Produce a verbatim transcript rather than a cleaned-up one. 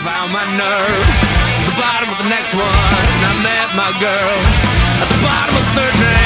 found my nerve. At the bottom of the next one, I met my girl. At the bottom of the third train.